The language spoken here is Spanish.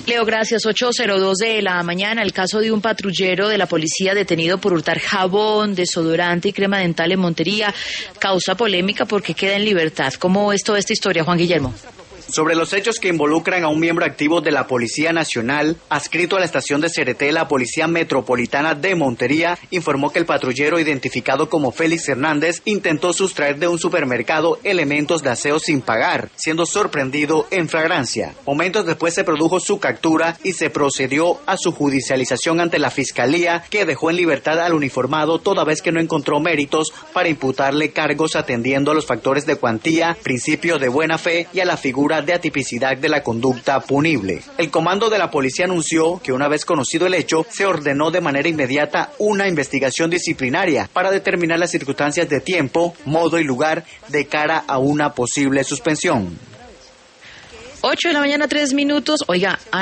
Leo, gracias. 8:02 de la mañana. El caso de un patrullero de la policía detenido por hurtar jabón, desodorante y crema dental en Montería causa polémica porque queda en libertad. ¿Cómo es toda esta historia, Juan Guillermo? Sobre los hechos que involucran a un miembro activo de la Policía Nacional, adscrito a la estación de Cereté, la Policía Metropolitana de Montería informó que el patrullero, identificado como Félix Hernández, intentó sustraer de un supermercado elementos de aseo sin pagar, siendo sorprendido en flagrancia. Momentos después se produjo su captura y se procedió a su judicialización ante la Fiscalía, que dejó en libertad al uniformado toda vez que no encontró méritos para imputarle cargos atendiendo a los factores de cuantía, principio de buena fe y a la figura de atipicidad de la conducta punible. El comando de la policía anunció que una vez conocido el hecho, se ordenó de manera inmediata una investigación disciplinaria para determinar las circunstancias de tiempo, modo y lugar de cara a una posible suspensión. 8 de la mañana, 3 minutos. Oiga,